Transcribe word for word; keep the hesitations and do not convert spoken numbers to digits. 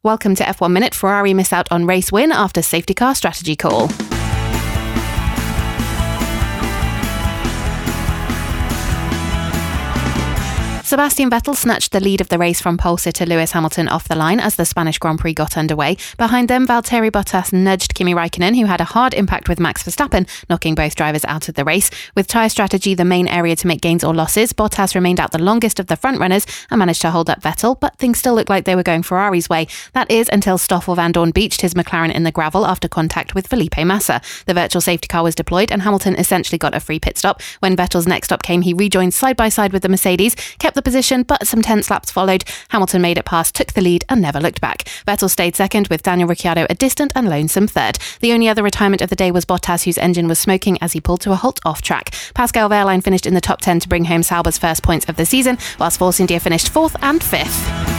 Welcome to F one Minute. Ferrari miss out on race win after safety car strategy call. Sebastian Vettel snatched the lead of the race from pole sitter Lewis Hamilton off the line as the Spanish Grand Prix got underway. Behind them, Valtteri Bottas nudged Kimi Raikkonen, who had a hard impact with Max Verstappen, knocking both drivers out of the race. With tyre strategy the main area to make gains or losses, Bottas remained out the longest of the front runners and managed to hold up Vettel, but things still looked like they were going Ferrari's way. That is, until Stoffel Vandoorne beached his McLaren in the gravel after contact with Felipe Massa. The virtual safety car was deployed and Hamilton essentially got a free pit stop. When Vettel's next stop came, he rejoined side by side with the Mercedes, kept the position, but some tense laps followed. Hamilton made it past, took the lead and never looked back. Vettel stayed second, with Daniel Ricciardo a distant and lonesome third. The only other retirement of the day was Bottas, whose engine was smoking as he pulled to a halt off track. Pascal Wehrlein finished in the top ten to bring home Sauber's first points of the season, whilst Force India finished fourth and fifth.